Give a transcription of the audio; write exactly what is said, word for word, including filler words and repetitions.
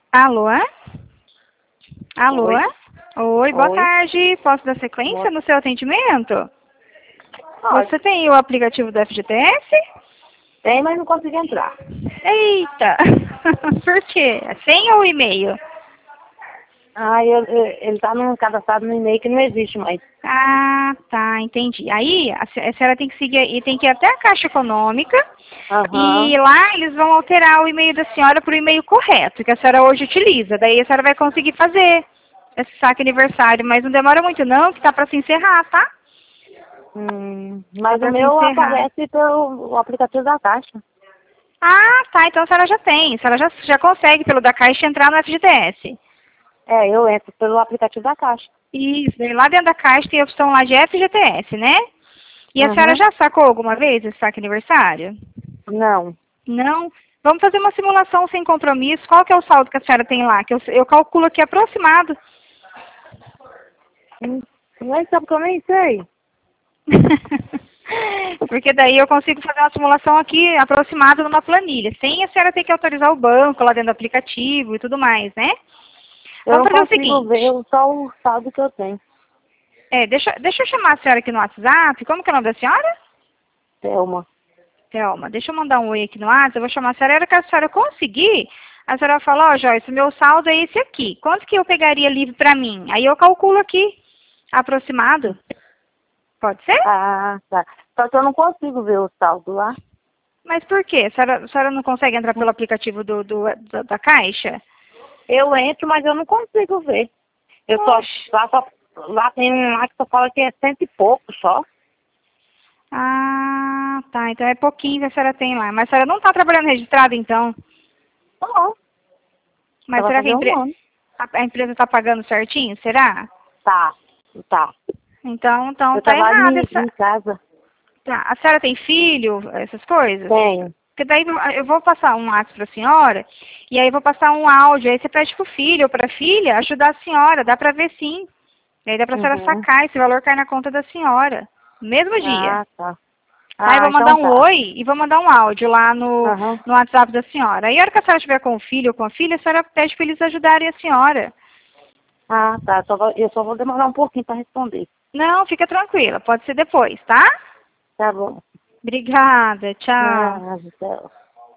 Alô? Alô? Oi. Oi, boa Oi. tarde. Posso dar sequência Boa- no seu atendimento? Pode. Você tem o aplicativo do F G T S? Tem, mas não consegui entrar. Eita! Por quê? Sem ou e-mail? Ah, eu, eu- ele tá num cadastrado no e-mail que não existe mais. Ah, tá, entendi. Aí a se- a senhora tem que seguir e tem que ir até a Caixa Econômica Aham. e lá eles vão alterar o e-mail da senhora para o e-mail correto, que a senhora hoje utiliza. Daí a senhora vai conseguir fazer esse saque aniversário, mas não demora muito não, que tá para se encerrar, tá? Hum, Tá mas o para se meu encerrar. aparece pelo o aplicativo da Caixa. Ah, tá, então a senhora já tem. A senhora já, já consegue pelo da Caixa entrar no F G T S. É, eu entro pelo aplicativo da Caixa. Isso, daí lá dentro da Caixa tem a opção lá de F G T S, né? E a senhora Uhum. já sacou alguma vez esse saque aniversário? Não. Não? Vamos fazer uma simulação sem compromisso. Qual que é o saldo que a senhora tem lá? Que eu, eu calculo aqui aproximado. Hum, Nem sabe que eu nem sei. Porque daí eu consigo fazer uma simulação aqui aproximada numa planilha, sem a senhora ter que autorizar o banco lá dentro do aplicativo e tudo mais, né? Eu Vamos não fazer o consigo seguinte. ver só o saldo que eu tenho. É, deixa, deixa eu chamar a senhora aqui no WhatsApp. Como que é o nome da senhora? Thelma. Thelma, deixa eu mandar um oi aqui no WhatsApp. Eu vou chamar a senhora. A hora que a senhora conseguir, a senhora vai falar, ó, Joyce, meu saldo é esse aqui. Quanto que eu pegaria livre pra mim? Aí eu calculo aqui, aproximado. Pode ser? Ah, tá. Só que eu não consigo ver o saldo lá. Mas por quê? A senhora, a senhora não consegue entrar pelo aplicativo do, do, da, da Caixa? Eu entro, mas eu não consigo ver. Eu só, Oxe. lá, só, lá tem um lá que só fala que é cento e pouco só. Ah, tá. Então é pouquinho que a senhora tem lá. Mas a senhora não está trabalhando registrada, então? Não, Mas só vai será que a, fazer um empre ano. a, a empresa está pagando certinho? Será? Tá, tá. Então, então Eu tá trabalho errado em, essa... em casa. Tá. A senhora tem filho, essas coisas? Tenho. Porque daí eu vou passar um ato para a senhora, e aí eu vou passar um áudio, aí você pede pro filho ou para a filha ajudar a senhora, dá para ver sim. E aí dá para a senhora Uhum. sacar, esse valor cai na conta da senhora. No mesmo dia. Ah, tá. Tá? Eu Ah, vou mandar então um tá. oi e vou mandar um áudio lá no, Aham. no WhatsApp da senhora. Aí a hora que a senhora estiver com o filho ou com a filha, a senhora pede para eles ajudarem a senhora. Ah, tá. Só vou- eu só vou demorar um pouquinho para responder. Não, fica tranquila, pode ser depois, tá? Tá bom. Obrigada, tchau. Ah, Deus.